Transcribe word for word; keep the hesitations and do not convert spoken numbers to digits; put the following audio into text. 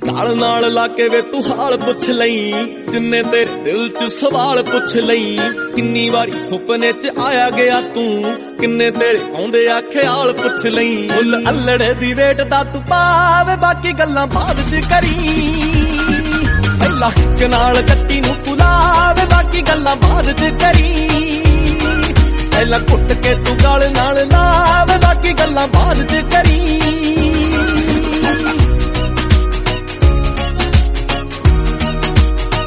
ਗਾਲ ਨਾਲ ਲਾ ਕੇ ਵੇ ਤੂੰ ਹਾਲ ਪੁੱਛ ਲਈ, ਜਿੰਨੇ ਤੇਰੇ ਦਿਲ ਚ ਸਵਾਲ ਪੁੱਛ ਲਈ। ਕਿੰਨੀ ਵਾਰੀ ਸੁਪਨੇ ਚ ਆਇਆ ਗਿਆ ਤੂੰ, ਕਿੰਨੇ ਤੇਰੇ ਆਉਂਦੇ ਆ ਖਿਆਲ ਪੁੱਛ ਲਈ। ਫੁੱਲ ਅਲੜੇ ਦੀ ਵੇਟ ਦਾ ਤੂੰ ਪਾਵੇ, ਬਾਕੀ ਗੱਲਾਂ ਬਾਅਦ ਚ ਕਰੀ। ਪਹਿਲਾਂ ਹਿੱਕ ਨਾਲ ਕੱਟੀ ਨੂੰ ਪੁਲਾਵੇ, ਬਾਕੀ ਗੱਲਾਂ ਬਾਅਦ ਚ ਕਰੀ। ਪਹਿਲਾਂ ਘੁੱਟ ਕੇ ਤੂੰ ਗਾਲ ਨਾਲ ਲਾਵੇ, ਬਾਕੀ ਗੱਲਾਂ ਬਾਅਦ ਚ ਕਰੀ।